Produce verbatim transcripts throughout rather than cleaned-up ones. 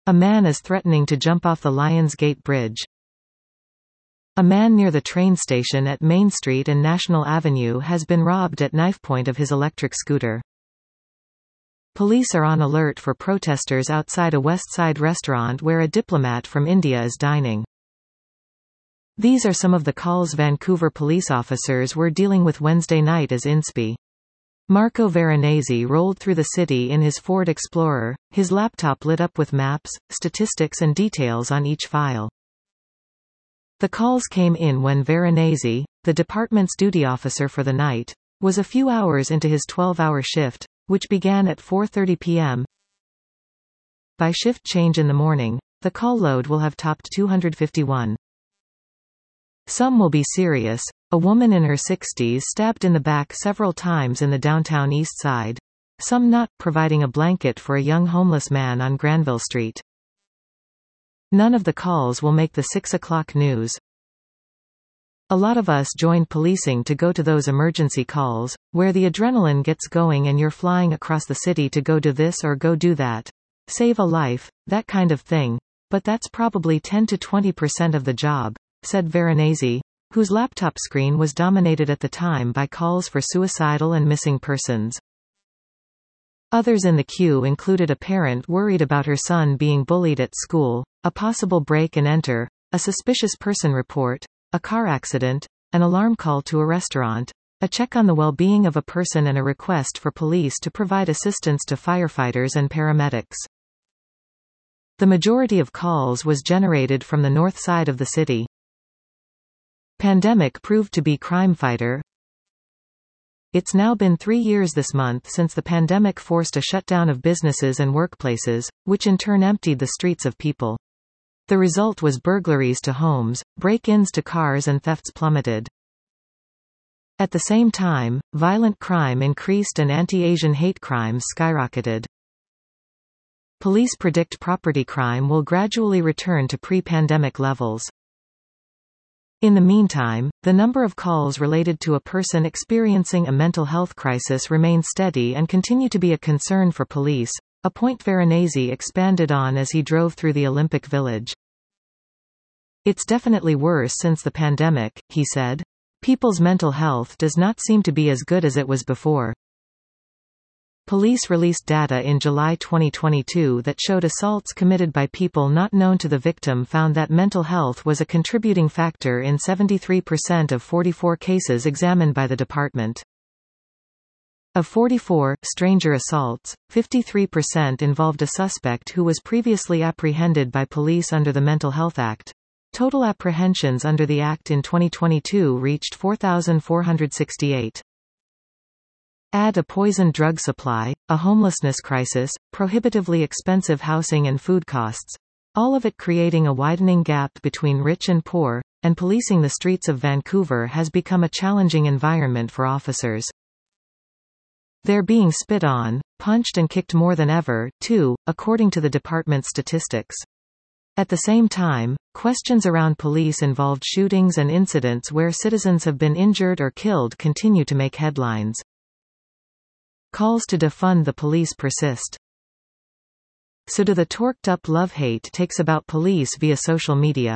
A man is threatening to jump off the Lionsgate Bridge. A man near the train station at Main Street and National Avenue has been robbed at knifepoint of his electric scooter. Police are on alert for protesters outside a West Side restaurant where a diplomat from India is dining. These are some of the calls Vancouver police officers were dealing with Wednesday night as Inspi. Marco Veronese rolled through the city in his Ford Explorer, his laptop lit up with maps, statistics and details on each file. The calls came in when Veronese, the department's duty officer for the night, was a few hours into his twelve-hour shift, which began at four thirty p m By shift change in the morning, the call load will have topped two hundred fifty-one. Some will be serious. A woman in her sixties stabbed in the back several times in the downtown East Side. Some not, providing a blanket for a young homeless man on Granville Street. None of the calls will make the six o'clock news. A lot of us joined policing to go to those emergency calls, where the adrenaline gets going and you're flying across the city to go do this or go do that. Save a life, that kind of thing. But that's probably ten to twenty percent of the job, said Veronese, whose laptop screen was dominated at the time by calls for suicidal and missing persons. Others in the queue included a parent worried about her son being bullied at school, a possible break and enter, a suspicious person report, a car accident, an alarm call to a restaurant, a check on the well-being of a person and a request for police to provide assistance to firefighters and paramedics. The majority of calls was generated from the north side of the city. Pandemic proved to be crime fighter. It's now been three years this month since the pandemic forced a shutdown of businesses and workplaces, which in turn emptied the streets of people. The result was burglaries to homes, break-ins to cars and thefts plummeted. At the same time, violent crime increased and anti-Asian hate crimes skyrocketed. Police predict property crime will gradually return to pre-pandemic levels. In the meantime, the number of calls related to a person experiencing a mental health crisis remain steady and continue to be a concern for police, a point Veronese expanded on as he drove through the Olympic Village. It's definitely worse since the pandemic, he said. People's mental health does not seem to be as good as it was before. Police released data in July twenty twenty-two that showed assaults committed by people not known to the victim found that mental health was a contributing factor in seventy-three percent of forty-four cases examined by the department. Of forty-four stranger assaults, fifty-three percent involved a suspect who was previously apprehended by police under the Mental Health Act. Total apprehensions under the Act in twenty twenty-two reached four thousand four hundred sixty-eight. Add a poisoned drug supply, a homelessness crisis, prohibitively expensive housing and food costs, all of it creating a widening gap between rich and poor, and policing the streets of Vancouver has become a challenging environment for officers. They're being spit on, punched and kicked more than ever, too, according to the department's statistics. At the same time, questions around police-involved shootings and incidents where citizens have been injured or killed continue to make headlines. Calls to defund the police persist. So do the torqued-up love-hate takes about police via social media.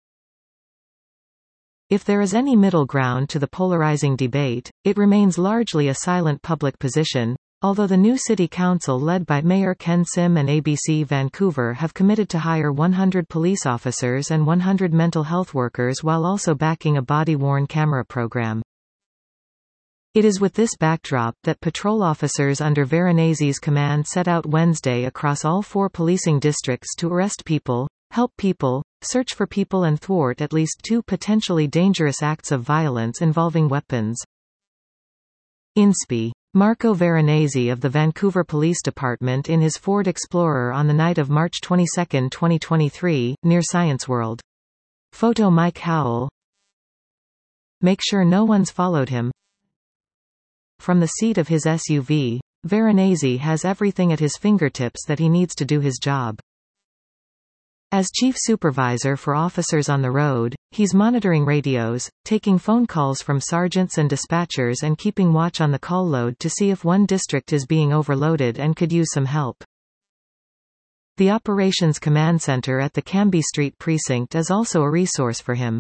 If there is any middle ground to the polarizing debate, it remains largely a silent public position, although the new city council led by Mayor Ken Sim and A B C Vancouver have committed to hire one hundred police officers and one hundred mental health workers while also backing a body-worn camera program. It is with this backdrop that patrol officers under Veronese's command set out Wednesday across all four policing districts to arrest people, help people, search for people and thwart at least two potentially dangerous acts of violence involving weapons. Inspi. Marco Veronese of the Vancouver Police Department in his Ford Explorer on the night of March twenty-second, twenty twenty-three, near Science World. Photo Mike Howell. Make sure no one's followed him. From the seat of his S U V, Veronese has everything at his fingertips that he needs to do his job. As chief supervisor for officers on the road, he's monitoring radios, taking phone calls from sergeants and dispatchers and keeping watch on the call load to see if one district is being overloaded and could use some help. The Operations Command Center at the Cambie Street Precinct is also a resource for him.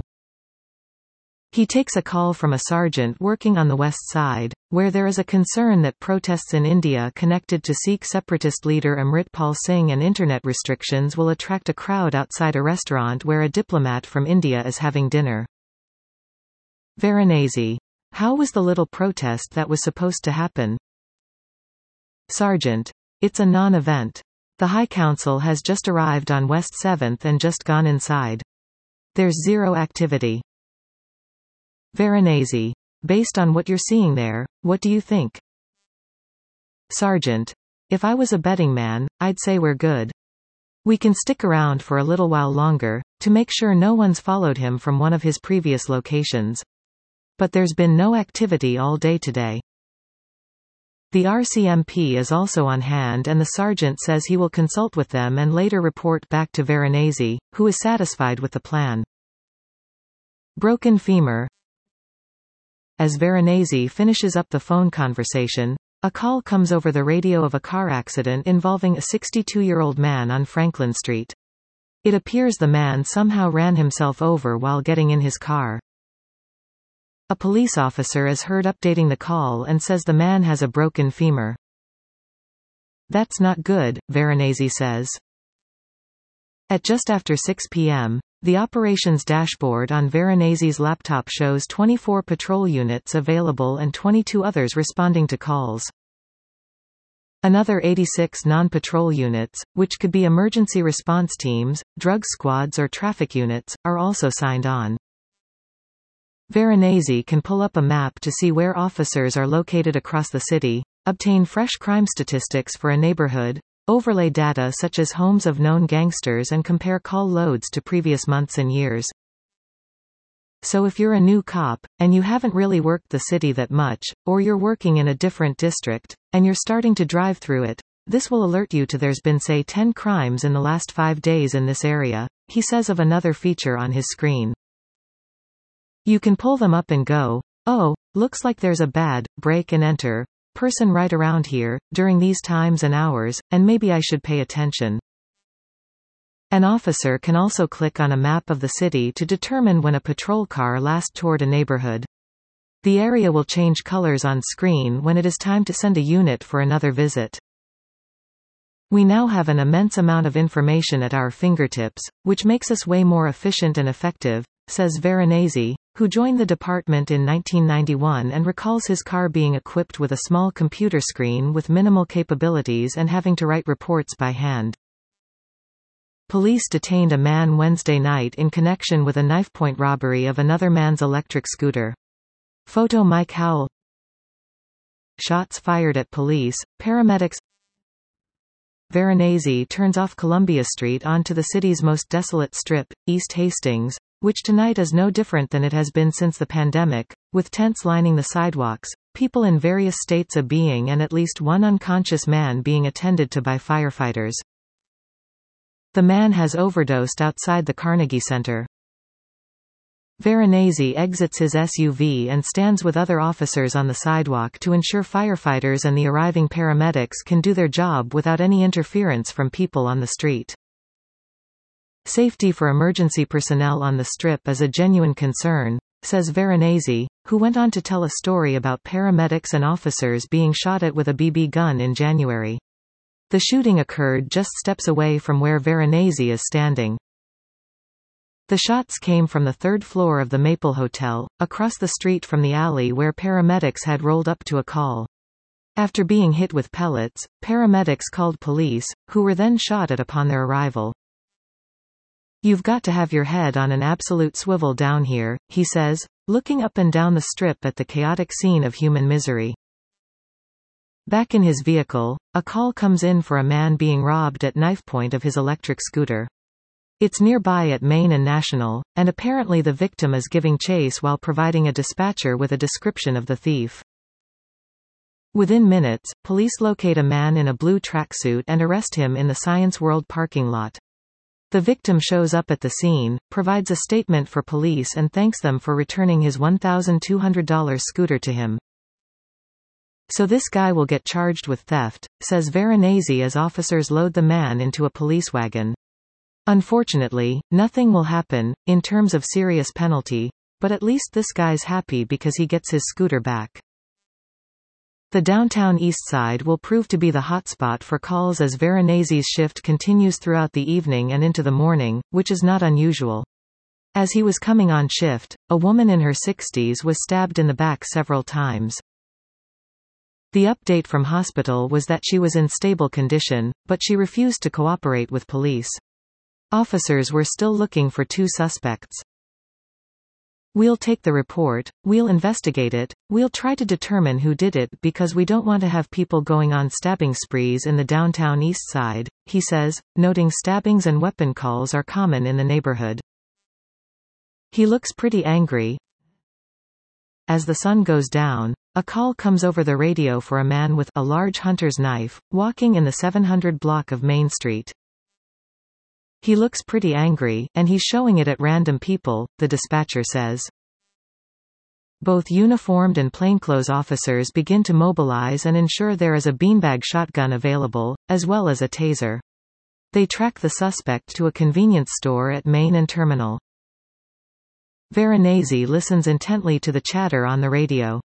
He takes a call from a sergeant working on the west side, where there is a concern that protests in India connected to Sikh separatist leader Amritpal Singh and internet restrictions will attract a crowd outside a restaurant where a diplomat from India is having dinner. Varanasi. How was the little protest that was supposed to happen? Sergeant. It's a non-event. The High Council has just arrived on West seventh and just gone inside. There's zero activity. Varanasi. Based on what you're seeing there, what do you think? Sergeant. If I was a betting man, I'd say we're good. We can stick around for a little while longer, to make sure no one's followed him from one of his previous locations. But there's been no activity all day today. The R C M P is also on hand and the sergeant says he will consult with them and later report back to Varanasi, who is satisfied with the plan. Broken femur. As Varanasi finishes up the phone conversation, a call comes over the radio of a car accident involving a sixty-two-year-old man on Franklin Street. It appears the man somehow ran himself over while getting in his car. A police officer is heard updating the call and says the man has a broken femur. That's not good, Varanasi says. At just after six p m, the operations dashboard on Varanasi's laptop shows twenty-four patrol units available and twenty-two others responding to calls. Another eighty-six non-patrol units, which could be emergency response teams, drug squads or traffic units, are also signed on. Varanasi can pull up a map to see where officers are located across the city, obtain fresh crime statistics for a neighborhood, overlay data such as homes of known gangsters and compare call loads to previous months and years. So if you're a new cop, and you haven't really worked the city that much, or you're working in a different district, and you're starting to drive through it, this will alert you to there's been say ten crimes in the last five days in this area, he says of another feature on his screen. You can pull them up and go, oh, looks like there's a bad, break and enter, person right around here, during these times and hours, and maybe I should pay attention. An officer can also click on a map of the city to determine when a patrol car last toured a neighborhood. The area will change colors on screen when it is time to send a unit for another visit. We now have an immense amount of information at our fingertips, which makes us way more efficient and effective, says Varanasi, who joined the department in nineteen ninety-one and recalls his car being equipped with a small computer screen with minimal capabilities and having to write reports by hand. Police detained a man Wednesday night in connection with a knife-point robbery of another man's electric scooter. Photo Mike Howell. Shots fired at police, paramedics. Varanasi turns off Columbia Street onto the city's most desolate strip, East Hastings, which tonight is no different than it has been since the pandemic, with tents lining the sidewalks, people in various states of being and at least one unconscious man being attended to by firefighters. The man has overdosed outside the Carnegie Center. Varanasi exits his S U V and stands with other officers on the sidewalk to ensure firefighters and the arriving paramedics can do their job without any interference from people on the street. Safety for emergency personnel on the Strip is a genuine concern, says Varanasi, who went on to tell a story about paramedics and officers being shot at with a B B gun in January. The shooting occurred just steps away from where Varanasi is standing. The shots came from the third floor of the Maple Hotel, across the street from the alley where paramedics had rolled up to a call. After being hit with pellets, paramedics called police, who were then shot at upon their arrival. You've got to have your head on an absolute swivel down here, he says, looking up and down the Strip at the chaotic scene of human misery. Back in his vehicle, a call comes in for a man being robbed at knife point of his electric scooter. It's nearby at Main and National, and apparently the victim is giving chase while providing a dispatcher with a description of the thief. Within minutes, police locate a man in a blue tracksuit and arrest him in the Science World parking lot. The victim shows up at the scene, provides a statement for police and thanks them for returning his one thousand two hundred dollar scooter to him. So this guy will get charged with theft, says Veronese as officers load the man into a police wagon. Unfortunately, nothing will happen, in terms of serious penalty, but at least this guy's happy because he gets his scooter back. The downtown east side will prove to be the hotspot for calls as Veronese's shift continues throughout the evening and into the morning, which is not unusual. As he was coming on shift, a woman in her sixties was stabbed in the back several times. The update from hospital was that she was in stable condition, but she refused to cooperate with police. Officers were still looking for two suspects. We'll take the report, we'll investigate it, we'll try to determine who did it because we don't want to have people going on stabbing sprees in the downtown east side, he says, noting stabbings and weapon calls are common in the neighborhood. He looks pretty angry. As the sun goes down, a call comes over the radio for a man with a large hunter's knife, walking in the seven hundred block of Main Street. He looks pretty angry, and he's showing it at random people, the dispatcher says. Both uniformed and plainclothes officers begin to mobilize and ensure there is a beanbag shotgun available, as well as a taser. They track the suspect to a convenience store at Main and Terminal. Veronese listens intently to the chatter on the radio.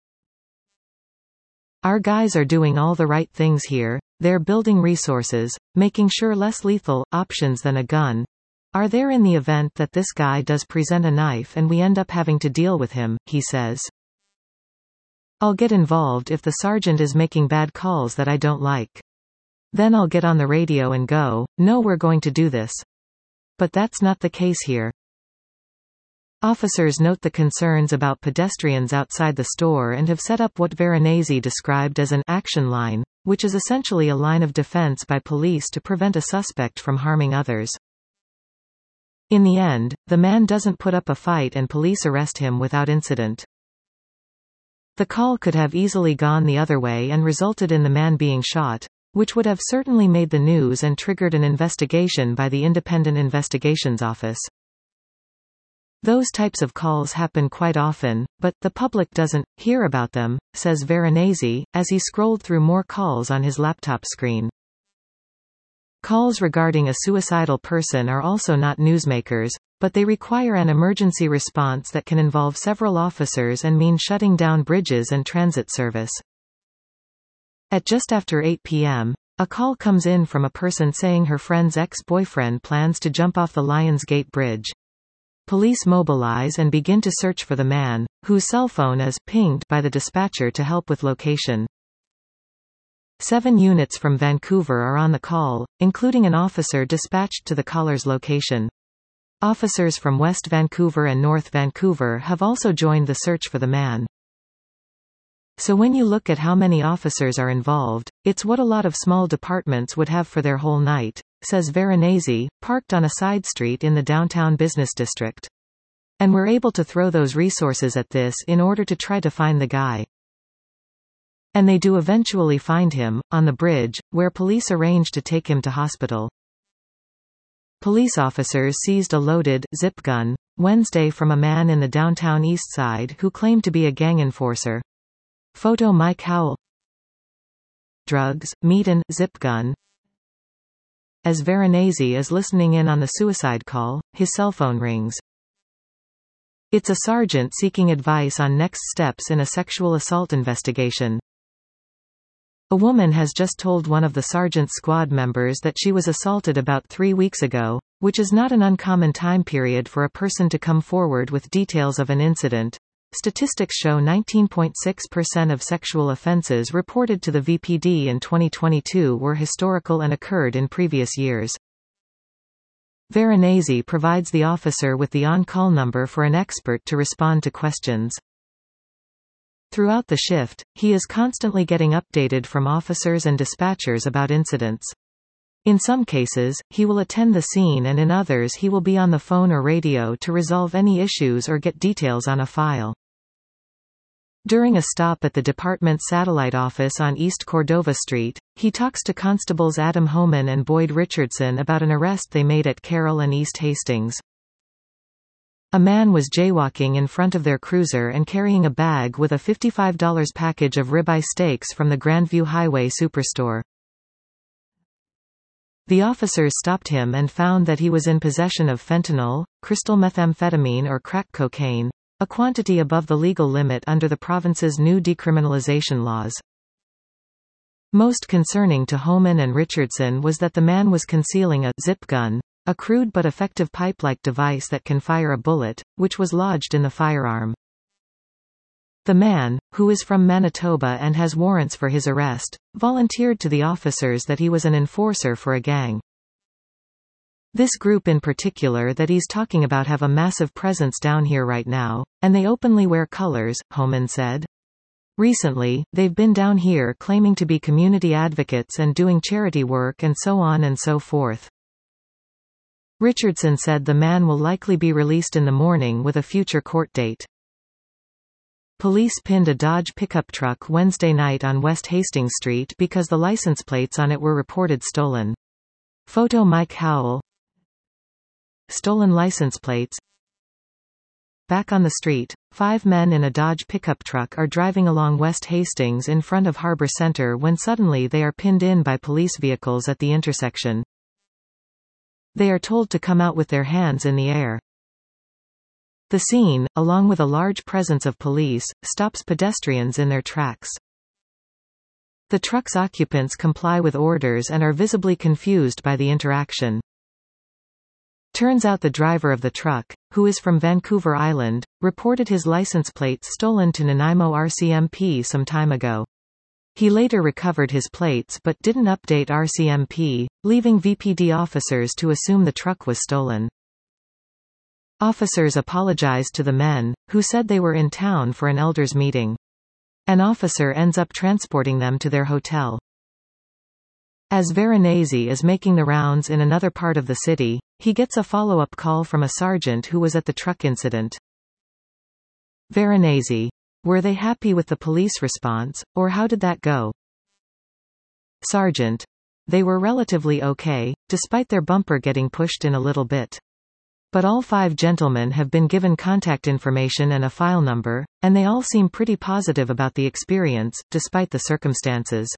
Our guys are doing all the right things here. They're building resources, making sure less lethal options than a gun are there in the event that this guy does present a knife and we end up having to deal with him, he says. I'll get involved if the sergeant is making bad calls that I don't like. Then I'll get on the radio and go, no, we're going to do this. But that's not the case here. Officers note the concerns about pedestrians outside the store and have set up what Veronese described as an action line, which is essentially a line of defense by police to prevent a suspect from harming others. In the end, the man doesn't put up a fight and police arrest him without incident. The call could have easily gone the other way and resulted in the man being shot, which would have certainly made the news and triggered an investigation by the Independent Investigations Office. Those types of calls happen quite often, but the public doesn't hear about them, says Veronese, as he scrolled through more calls on his laptop screen. Calls regarding a suicidal person are also not newsmakers, but they require an emergency response that can involve several officers and mean shutting down bridges and transit service. At just after eight p m, a call comes in from a person saying her friend's ex-boyfriend plans to jump off the Lions Gate Bridge. Police mobilize and begin to search for the man, whose cell phone is pinged by the dispatcher to help with location. Seven units from Vancouver are on the call, including an officer dispatched to the caller's location. Officers from West Vancouver and North Vancouver have also joined the search for the man. So when you look at how many officers are involved, it's what a lot of small departments would have for their whole night, says Veronese, parked on a side street in the downtown business district. And we're able to throw those resources at this in order to try to find the guy. And they do eventually find him, on the bridge, where police arrange to take him to hospital. Police officers seized a loaded zip gun Wednesday from a man in the downtown east side who claimed to be a gang enforcer. Photo Mike Howell. Drugs, meat and zip gun. As Veronese is listening in on the suicide call, his cell phone rings. It's a sergeant seeking advice on next steps in a sexual assault investigation. A woman has just told one of the sergeant's squad members that she was assaulted about three weeks ago, which is not an uncommon time period for a person to come forward with details of an incident. Statistics show nineteen point six percent of sexual offenses reported to the V P D in twenty twenty-two were historical and occurred in previous years. Veronese provides the officer with the on-call number for an expert to respond to questions. Throughout the shift, he is constantly getting updated from officers and dispatchers about incidents. In some cases, he will attend the scene, and in others he will be on the phone or radio to resolve any issues or get details on a file. During a stop at the department's satellite office on East Cordova Street, he talks to Constables Adam Homan and Boyd Richardson about an arrest they made at Carroll and East Hastings. A man was jaywalking in front of their cruiser and carrying a bag with a fifty-five dollar package of ribeye steaks from the Grandview Highway Superstore. The officers stopped him and found that he was in possession of fentanyl, crystal methamphetamine or crack cocaine, a quantity above the legal limit under the province's new decriminalization laws. Most concerning to Homan and Richardson was that the man was concealing a zip gun, a crude but effective pipe-like device that can fire a bullet, which was lodged in the firearm. The man, who is from Manitoba and has warrants for his arrest, volunteered to the officers that he was an enforcer for a gang. This group in particular that he's talking about have a massive presence down here right now, and they openly wear colors, Homan said. Recently, they've been down here claiming to be community advocates and doing charity work and so on and so forth. Richardson said the man will likely be released in the morning with a future court date. Police pinned a Dodge pickup truck Wednesday night on West Hastings Street because the license plates on it were reported stolen. Photo Mike Howell. Stolen license plates. Back on the street, five men in a Dodge pickup truck are driving along West Hastings in front of Harbor Center when suddenly they are pinned in by police vehicles at the intersection. They are told to come out with their hands in the air. The scene, along with a large presence of police, stops pedestrians in their tracks. The truck's occupants comply with orders and are visibly confused by the interaction. Turns out the driver of the truck, who is from Vancouver Island, reported his license plates stolen to Nanaimo R C M P some time ago. He later recovered his plates but didn't update R C M P, leaving V P D officers to assume the truck was stolen. Officers apologized to the men, who said they were in town for an elders meeting. An officer ends up transporting them to their hotel. As Veronese is making the rounds in another part of the city, he gets a follow-up call from a sergeant who was at the truck incident. Veronese: were they happy with the police response, or how did that go? Sergeant: they were relatively okay, despite their bumper getting pushed in a little bit. But all five gentlemen have been given contact information and a file number, and they all seem pretty positive about the experience, despite the circumstances.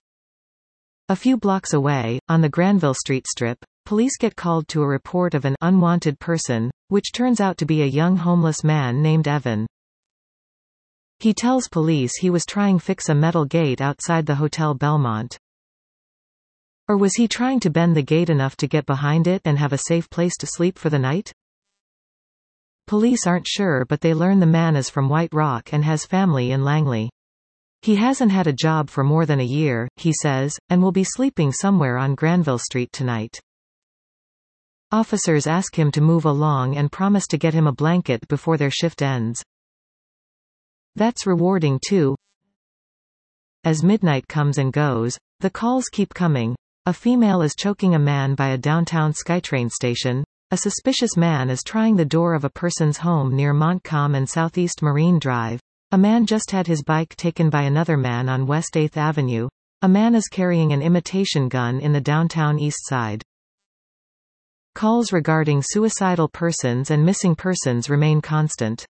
A few blocks away, on the Granville Street strip, police get called to a report of an unwanted person, which turns out to be a young homeless man named Evan. He tells police he was trying to fix a metal gate outside the Hotel Belmont. Or was he trying to bend the gate enough to get behind it and have a safe place to sleep for the night? Police aren't sure, but they learn the man is from White Rock and has family in Langley. He hasn't had a job for more than a year, he says, and will be sleeping somewhere on Granville Street tonight. Officers ask him to move along and promise to get him a blanket before their shift ends. That's rewarding too. As midnight comes and goes, the calls keep coming. A female is choking a man by a downtown SkyTrain station. A suspicious man is trying the door of a person's home near Montcalm and Southeast Marine Drive. A man just had his bike taken by another man on West eighth Avenue. A man is carrying an imitation gun in the downtown East Side. Calls regarding suicidal persons and missing persons remain constant.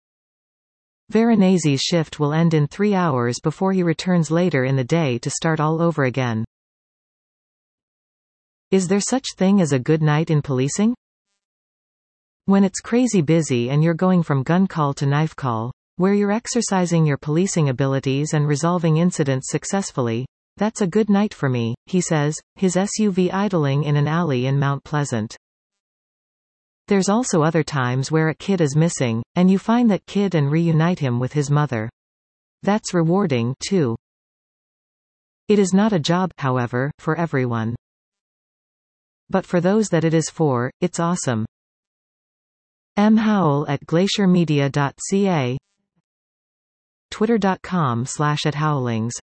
Veronese's shift will end in three hours before he returns later in the day to start all over again. Is there such thing as a good night in policing? When it's crazy busy and you're going from gun call to knife call, where you're exercising your policing abilities and resolving incidents successfully, that's a good night for me, he says, his S U V idling in an alley in Mount Pleasant. There's also other times where a kid is missing, and you find that kid and reunite him with his mother. That's rewarding, too. It is not a job, however, for everyone. But for those that it is for, it's awesome. M. Howell at glacier media dot c a, twitter dot com slash at howlings